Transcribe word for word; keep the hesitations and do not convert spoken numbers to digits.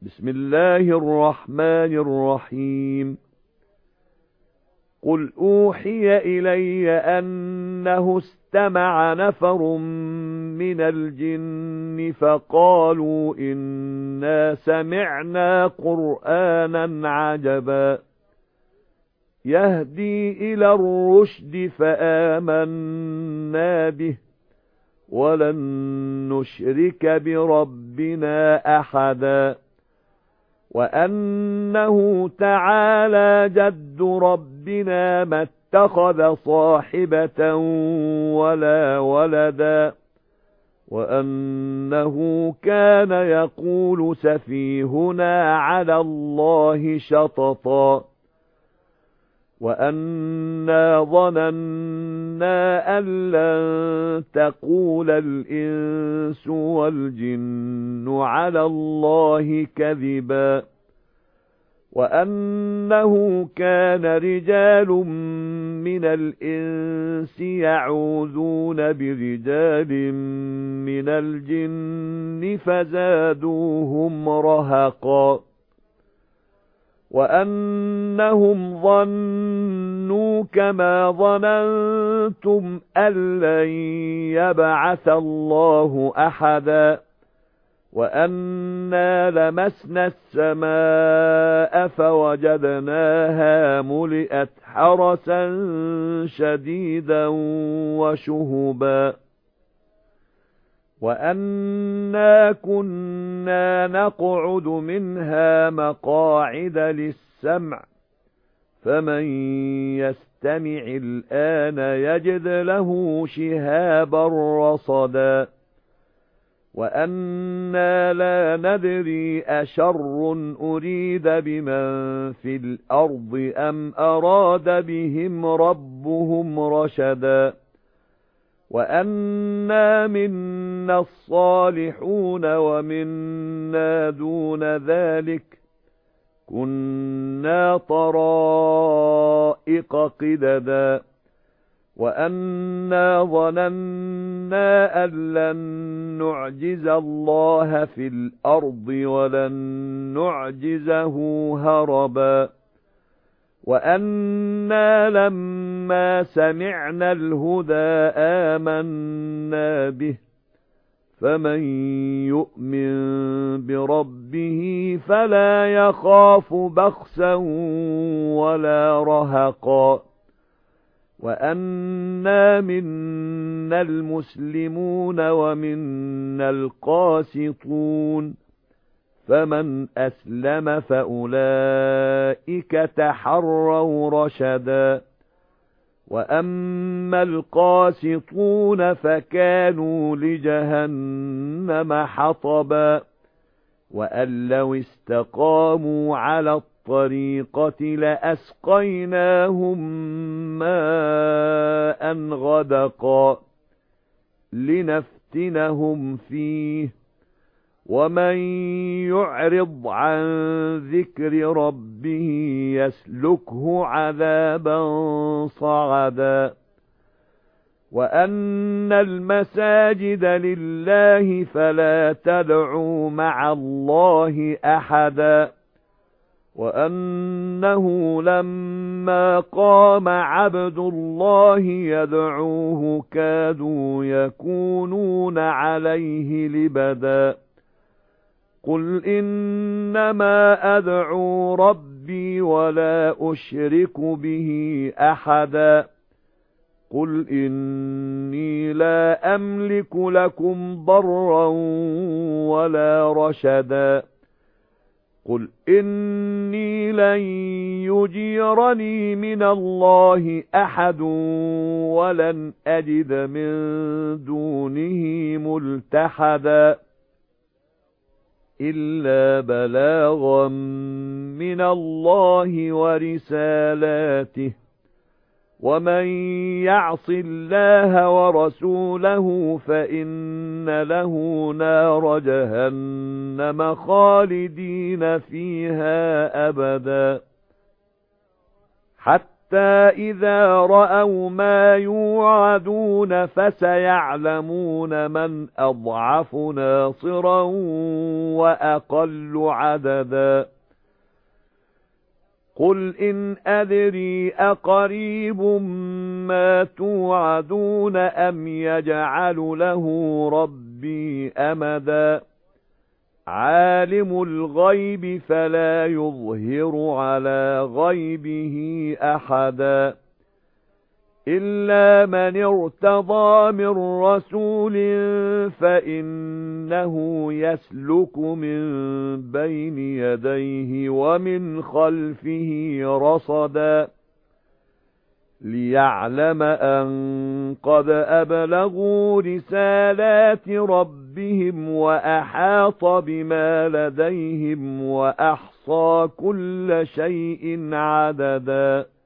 بسم الله الرحمن الرحيم قل أوحي إلي أنه استمع نفر من الجن فقالوا إنا سمعنا قرآنا عجبا يهدي إلى الرشد فآمنا به ولن نشرك بربنا أحدا وأنه تعالى جد ربنا ما اتخذ صاحبة ولا ولدا وأنه كان يقول سفيهنا على الله شططا وأنا ظننا أن لن تقول الإنس والجن على الله كذبا وأنه كان رجال من الإنس يعوذون برجال من الجن فزادوهم رهقا وأنهم ظنوا كما ظننتم أن لن يبعث الله أحدا وأنا لمسنا السماء فوجدناها ملئت حرسا شديدا وشهبا وأنا كنا نقعد منها مقاعد للسمع فمن يستمع الآن يجد له شهابا رصدا وأنا لا ندري أشر أريد بمن في الأرض أم أراد بهم ربهم رشدا وأنا منا الصالحون ومنا دون ذلك كنا طرائق قددا وأنا ظننا أن لن نعجز الله في الأرض ولن نعجزه هربا وأنا لما سمعنا الهدى آمنا به فمن يؤمن بربه فلا يخاف بخسا ولا رهقا وأنا منا المسلمون ومنا القاسطون فمن أسلم فأولئك تحروا رشدا وأما القاسطون فكانوا لجهنم حطبا وأن لو استقاموا على الطريقة لأسقيناهم ماء غدقا لنفتنهم فيه ومن يعرض عن ذكر ربه يسلكه عذابا صعدا وأن المساجد لله فلا تدعوا مع الله أحدا وأنه لما قام عبد الله يدعوه كادوا يكونون عليه لبدا قل إنما أدعو ربي ولا أشرك به أحدا قل إني لا أملك لكم ضرا ولا رشدا قل إني لن يجيرني من الله أحد ولن أجد من دونه ملتحدا إلا بلاغا من الله ورسالاته ومن يعص الله ورسوله فإن له نار جهنم خالدين فيها أبدا حتى حَتَّى إِذَا رَأَوْا مَا يُوعَدُونَ فَسَيَعْلَمُونَ مَنْ أَضْعَفُ نَاصِرًا وَأَقَلُّ عَدَدًا قُلْ إِنْ أَدْرِي أَقَرِيبٌ مَا تُوعَدُونَ أَمْ يَجْعَلُ لَهُ رَبِّي أَمَدًا عَالِمُ الْغَيْبِ فَلَا يُظْهِرُ عَلَى غَيْبِهِ أَحَدًا إِلَّا مَنِ ارْتَضَىٰ مِن رَّسُولٍ فَإِنَّهُ يَسْلُكُ مِن بَيْنِ يَدَيْهِ وَمِنْ خَلْفِهِ رَصَدًا لِيَعْلَمَ أَن قَدْ أَبْلَغُوا رِسَالَاتِ رَبِّهِمْ وَأَحَاطَ بِمَا لَدَيْهِمْ وَأَحْصَى كُلَّ شَيْءٍ عَدَدًا